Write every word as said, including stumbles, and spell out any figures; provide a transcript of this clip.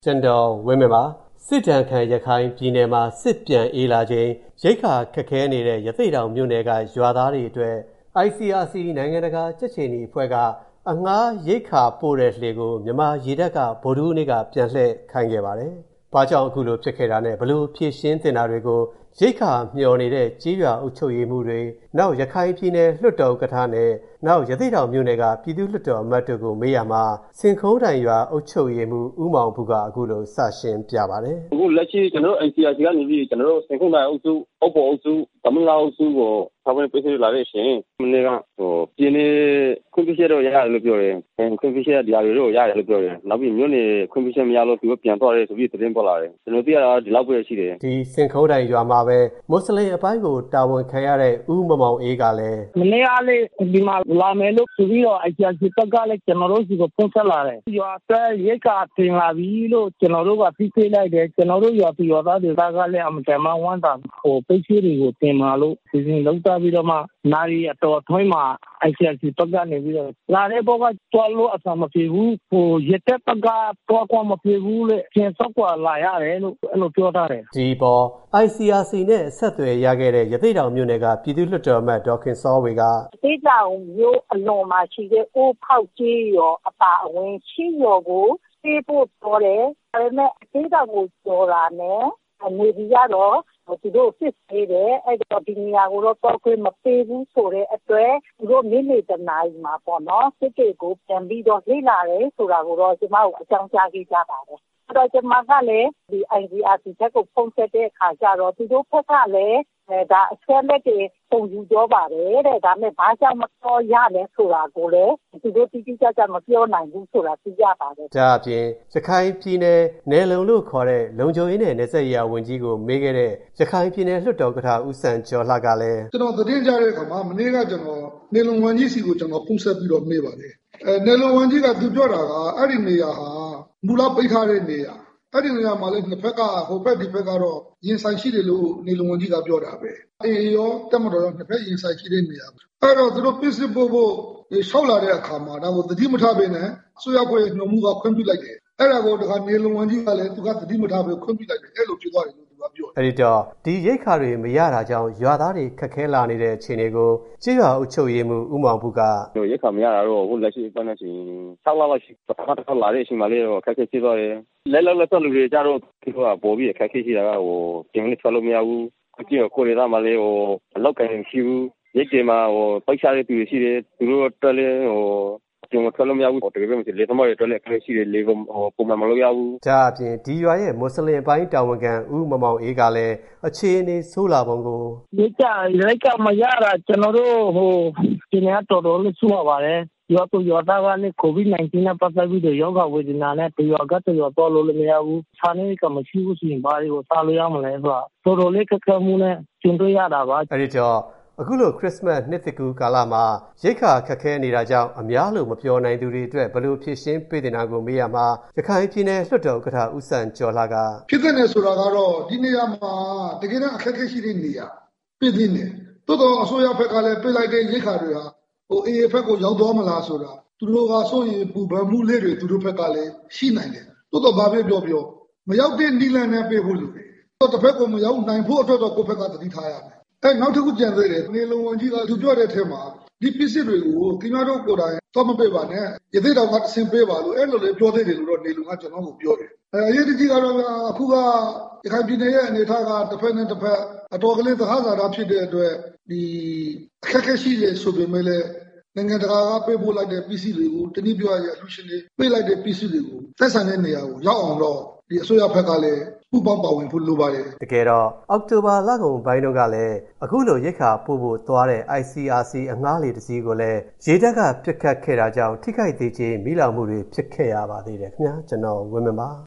ကျွန်တော်ဝင်းမြပါစစ်တမ်းခံရခိုင်ပြည်နယ်မှာစစ်ပြန်အေးလာခြင်းရိတ်ခါခက်ခဲနေတဲ့ရသေ့တောင်မြို့နယ်ကရွာသားတွေအတွက် I C R C နိုင်ငံတကာကြက်ချင်နီအဖွဲ့ကအငှားရိတ်ခါပို့တဲ့လှေကိုမြန်မာရေတပ်ကဗိုလ်ထူးနေ့ကပြန်လှည့်ခိုင်းခဲ့ပါတယ်။ဘာကြောင့်အခုလိုဖြစ်ခဲ့တာနဲ့ဘလို့ဖြည့်ရှင်းတင်တာတွေကိုရိတ်ခါမျှော်နေတဲ့ကြီးရွာအုပ်ချုပ်ရေးမှုတွေနောက်ရခိုင်ပြည်နယ်လွှတ်တော်ကထာနဲ့နောက်ရသေ့တောင်မြို့နယ်ကပြည်သူ့လွှတ်တော်အမတ်တို့ကိုမေးရမှာစင်ခုံးတိုင်ရွာအုပ်ချုပ်ရေးမှုဦးမောင်ဘူးကအခုလိုစရှင်းပြပါတယ်။အခုလက်ရှိကျွန်တော်တို့ I C R C ကနေပြီးကျွန်တော်တို့စင်ခုံးတိုင်အုပ်စုအုပ်ပေါ်အုပ်စုတမလာအုပ်စုကိုဆောက်ဝင်ပေးလာတဲ့ရှင်မနေ့ကဟိုပြင်းနေခွင့်ပြုချက်တော့ရတယ်လို့ပြောတယ်။ခွင့်ပြုချက်တရားတွေတော့ရတယ်လို့ပြောတယ်။နောက်ပြီးမြို့နယ်ခွင့်ပြုချက်မရလို့သူကပြန်သွားတယ်ဆိုပြီးသတင်းပေါ်လာတယ်။ကျွန်တော်သိရတာဒီလောက်ပဲရှိတယ်။ဒီစင်ခုံးတိုင်ရွာမှာပဲမွတ်စလင်အပိုင်းကိုတာဝန်ခံရတဲ့ဦးမမောင်အေးကလည်းမနေ့ကလေးဒီမှာလာမယ်လို့ဆိုပြီးတော့ I C R C တက်ကလည်းကျွန်တော်တို့စီကိုဖုန်းဆက်လာတယ်။ရွာတဲ့ရိတ်ကတင်လာပြီလို့ကျွန်တော်တို့ကသိပေးလိုက်တယ်။ကျွန်တော်တို့ရွာပြည်ရွာသားတွေကလည်းအမတန်မှဝမ်းသာဟိုပိတ်ချီတွေကိုတင်လာလို့စီစဉ်လောက်တာပြီးတော့မှနာရီအတော်ထွင်းမှာ I C R C တက်ကနေပြီးတော့လာတဲ့ဘောကတွားလို့အဆမပြေဘူးဟိုရတဲ့တက်ကတွားကွာမပြေဘူးလေကျင်းစောက်ကွာလာရတယ်လို့အဲ့လိုပြောထားတယ်ဒီပေါ် I C R C နဲ့ဆက်သွယ်ရခဲ့တဲ့ရသေ့တောင်မြို့နယ်ကပြည်သူ့လွှတ်တော်အမတ်ဒေါခင်စောဝေကရသေ့တောင်မြို့အလွန်မှာရှိတဲ့အိုးဖောက်ကြီးရောအပါအဝင်ရှိရောကိုပြေးဖို့တော်တယ်ဒါပေမဲ့ရသေ့တောင်ကိုကျော်တာနဲ့အနေပြီးရတော့သူတို့စစ်သေးတယ်အဲ့တော့ဒီနေရာကိုတော့တော့ခွင့်မပေးဘူးဆိုတဲ့အတွက်သူတို့မိမိတနာရီမှာပေါ့နော်စစ်တေကိုပြန်ပြီးတော့လေ့လာတယ်ဆိုတာကိုတော့ကျွန်မတို့အကြောင်းကြားခဲ့ကြပါတယ်အဲ့တော့ကျွန်မကလည်းဒီ I C R C ချက်ကိုဖုန်းဆက်တဲ့အခါကျတော့သူတို့ဖက်ကလည်းအဲဒါအချက်လက်တွေပုံယူကြပါတယ်တဲ့ဒါမဲ့ဘာကြောင့်မတော်ရလဲဆိုတာကိုလည်းသူတို့တိတိကျကျမပြောနိုင်ဘူးဆိုတာသိရပါတယ်ဒါအပြင်ရခိုင်ပြည်နယ်နယ်လုံလို့ခေါ်တဲ့လုံခြုံရေးနဲ့နယ်စပ်ရေးဝန်ကြီးကိုမေးခဲ့တဲ့ရခိုင်ပြည်နယ်လွှတ်တော်ကထာဦးစံကျော်လှကလည်းကျွန်တော်သတင်းကြားတဲ့အခါမှာမနေ့ကကျွန်တော်နယ်လုံဝန်ကြီးစီကိုကျွန်တော်ဖုန်းဆက်ပြီးတော့မေးပါတယ်အဲနယ်လုံဝန်ကြီးကသူပြောတာကအဲ့ဒီနေရာဟာမူလပိတ်ထားတဲ့နေရာအဲ့ဒီနေရာမှာလည်းနှစ်ဖက်ကဟိုဘက်ဒီဘက်ကတော့ရင်ဆိုင်ရှိတယ်လို့နေလုံဝန်ကြီးကပြောတာပဲအေးရောတက်မတော်ရောနှစ်ဖက်ရင်ဆိုင်ရှိတဲ့နေရာအဲ့တော့သူတို့ပြစ်စစ်ဖို့ဖို့ရှောက်လာတဲ့အခါမှာဒါကိုသတိမထားဘဲနဲ့ဆွေရောက်ဖွဲ့ညှို့မှုကခွင့်ပြုလိုက်တယ်အဲ့ဒါကိုတခါနေလုံဝန်ကြီးကလည်းသူကသတိမထားဘဲခွင့်ပြုလိုက်တယ်အဲ့လိုဖြစ်သွားတယ်လို့သူကပြောအဲ့ဒီတော့ဒီရိတ်ခါတွေမရတာကြောင့်ရွာသားတွေခက်ခဲလာနေတဲ့အခြေအနေကိုကြေးရွာအုပ်ချုပ်ရေးမှုဦးမောင်ဘူးကရိတ်ခါမရတာတော့ဟိုလက်ရှိပတ်နေချင်း၆လလောက်ရှိပထမတစ်ခါလာတဲ့အချိန်မှာလေးတော့ခက်ခဲဖြစ်သွားတယ်လဲလဲလဲဆက်လူတွေကြတော့ဒီကပေါ်ပြီးခက်ခဲရှိတာကဟိုပြင်နေထွက်လို့မရဘူးအခုကြည့်ကိုရီးယားမှာလေးဟိုအလောက်ကန်ရှိဘူးရိတ်တွေမှာဟိုပိုက်ချတဲ့သူတွေရှိတယ်သူတို့တက်လဲဟိုကျွန်တော်ထွက်လို့မရဘူးတကယ်ပဲလေသမားတွေတက်လဲခက်ရှိတယ်လေဟိုပုံမှန်မလုပ်ရဘူးဒါအပြင်ဒီရွာရဲ့မွတ်စလင်အပိုင်းတာဝန်ခံဦးမမောင်အေးကလည်းအခြေအနေဆိုးလာပုံကိုရိတ်ကရိတ်ကမရတာကျွန်တော်တို့ဟိုဒီနေ့တော်တော်လေးဆိုးပါတယ်ရောတော့ရောသားကလည်း COVID nineteen နဲ့ပတ်သက်ပြီးတော့ယောဂဝေဒနာနဲ့တရောကတရောတော့လို့မရဘူး။ခြားနေကမရှိဘူးဆိုရင်ဘာတွေကိုစားလို့ရမလဲဆိုတော့တော်တော်လေးခက်ခဲမှုနဲ့ကျင်တွေ့ရတာပါ။အဲဒီတော့အခုလိုခရစ်စမတ်နှစ်သစ်ကူးကာလမှာရိတ်ခါခက်ခဲနေတာကြောင့်အများလို့မပြောနိုင်သူတွေအတွက်ဘယ်လိုဖြည့်ရှင်းပေးတင်တာကိုမေးရမှာရခိုင်ပြည်နယ်လွှတ်တော်ဥက္ကဋ္ဌဦးစံကျော်လှကဖြစ်တဲ့ဆိုတာကတော့ဒီနေရာမှာတကယ်တော့အခက်အခဲရှိတဲ့နေရာပြည်နေတယ်။တိုးတော့အစိုးရဘက်ကလည်းပြေးလိုက်တဲ့ရိတ်ခါတွေဟာဟိုအေးဖက်ကိုရောက်သွားမလားဆိုတာသူတို့ကဆိုရင်ပူပန်မှုလေးတွေသူတို့ဘက်ကလည်းရှိနိုင်တယ်တိုးတော့ဘာပဲပြောပြောမရောက်တဲ့နီလန်နဲ့ပြေးဖို့လိုတယ်တော့တစ်ဖက်ကမရောက်နိုင်ဖို့အတွက်တော့ကိုယ့်ဘက်ကသတိထားရမယ်အဲနောက်တစ်ခုကြံသေးတယ်နေလုံးဝန်ကြီးကသူပြောတဲ့ထဲမှာဒီပစ္စည်းတွေကိုခင်ဗျားတို့ကိုယ်တိုင်တော့မပေးပါနဲ့ရသေးတော့ကဆင်ပေးပါလို့အဲ့လိုလေပြောသေးတယ်လို့တော့နေလုံးကကျွန်တော်ကိုပြောတယ်အဲအရေးကြီးကတော့အခုကရခိုင်ပြည်နယ်ရဲ့အနေအထားကတစ်ဖက်နဲ့တစ်ဖက်အတော်ကလေးသဟဇာတာဖြစ်တဲ့အတွက်ဒီအခက်အခဲရှိတယ်ဆိုပေမဲ့လည်းနိုင်ငံတကာကပေးပို့လိုက်တဲ့ပစ္စည်းတွေကိုတနည်းပြောရရင်အလှူရှင်တွေပေးလိုက်တဲ့ပစ္စည်းတွေကိုသက်ဆိုင်တဲ့နေရာကိုရောက်အောင်တော့ဒီအစိုးရဘက်ကလည်းပူးပေါင်းပါဝင်ဖို့လိုပါတယ်တကယ်တော့အောက်တိုဘာလကုန်ပိုင်းတော့ကလည်းအခုလိုရိတ်ခါပို့ဖို့သွားတဲ့ I C R C အငှားလေးတစ်စီးကိုလည်းရေတပ်ကပြစ်ခတ်ခဲ့တာကြောင့်ထိခိုက်သေးခြင်းမိလောင်မှုတွေဖြစ်ခဲ့ရပါသေးတယ်ခင်ဗျာကျွန်တော်ဝင်းမပါ